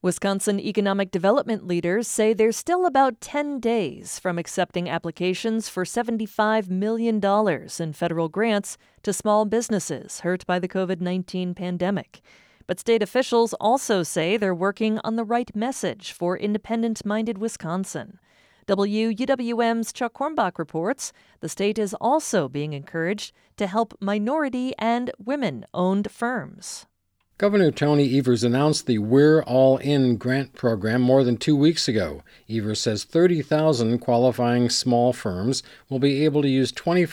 Wisconsin economic development leaders say they're still about 10 days from accepting applications for $75 million in federal grants to small businesses hurt by the COVID-19 pandemic. But state officials also say they're working on the right message for independent-minded Wisconsin. WUWM's Chuck Hornbach reports the state is also being encouraged to help minority and women-owned firms. Governor Tony Evers announced the We're All In grant program more than 2 weeks ago. Evers says 30,000 qualifying small firms will be able to use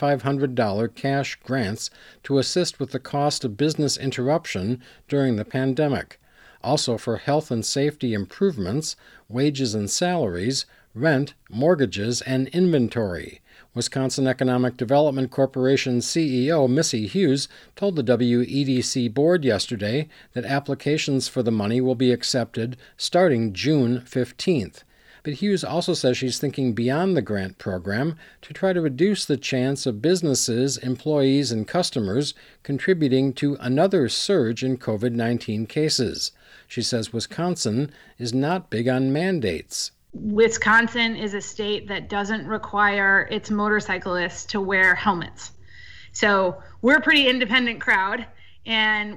$2,500 cash grants to assist with the cost of business interruption during the pandemic. Also for health and safety improvements, wages and salaries, rent, mortgages, and inventory. Wisconsin Economic Development Corporation CEO Missy Hughes told the WEDC board yesterday that applications for the money will be accepted starting June 15th. But Hughes also says she's thinking beyond the grant program to try to reduce the chance of businesses, employees, and customers contributing to another surge in COVID-19 cases. She says Wisconsin is not big on mandates. Wisconsin is a state that doesn't require its motorcyclists to wear helmets. So we're a pretty independent crowd, and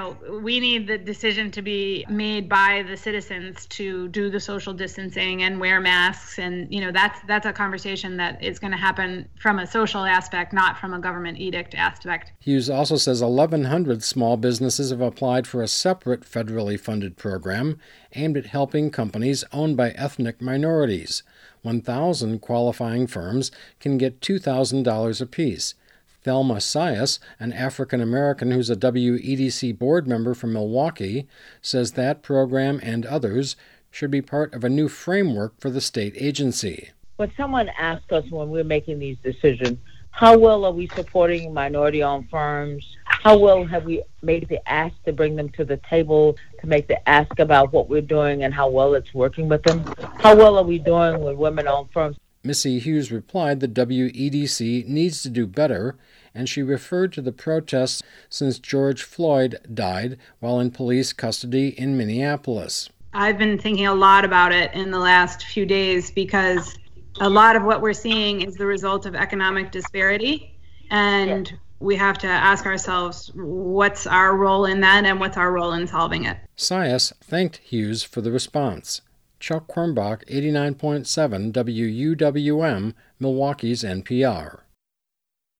we need the decision to be made by the citizens to do the social distancing and wear masks, and that's a conversation that is going to happen from a social aspect, not from a government edict aspect. Hughes also says 1,100 small businesses have applied for a separate federally funded program aimed at helping companies owned by ethnic minorities. 1,000 qualifying firms can get $2,000 apiece. Thelma Sias, an African-American who's a WEDC board member from Milwaukee, says that program and others should be part of a new framework for the state agency. When someone asks us when we're making these decisions, how well are we supporting minority-owned firms? How well have we made the ask to bring them to the table, to make the ask about what we're doing and how well it's working with them? How well are we doing with women-owned firms? Missy Hughes replied that WEDC needs to do better, and she referred to the protests since George Floyd died while in police custody in Minneapolis. I've been thinking a lot about it in the last few days because a lot of what we're seeing is the result of economic disparity, and we have to ask ourselves what's our role in that and what's our role in solving it. Sias thanked Hughes for the response. Chuck Hornbach, 89.7 WUWM, Milwaukee's NPR.